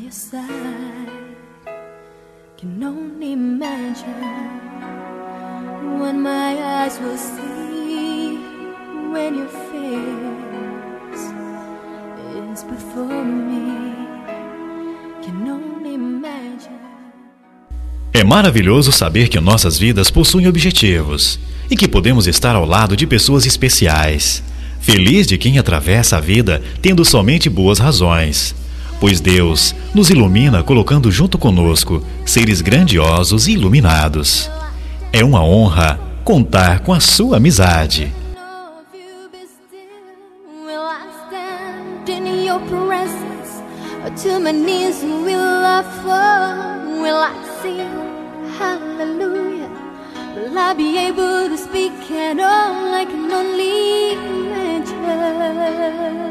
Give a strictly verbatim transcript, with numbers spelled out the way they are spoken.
your side. Can only imagine what my eyes will see when your face is before me. Can only imagine. É maravilhoso saber que nossas vidas possuem objetivos e que podemos estar ao lado de pessoas especiais. Feliz de quem atravessa a vida tendo somente boas razões, pois Deus nos ilumina colocando junto conosco seres grandiosos e iluminados. É uma honra contar com a sua amizade. Hallelujah. Will I be able to speak at all? I can only imagine.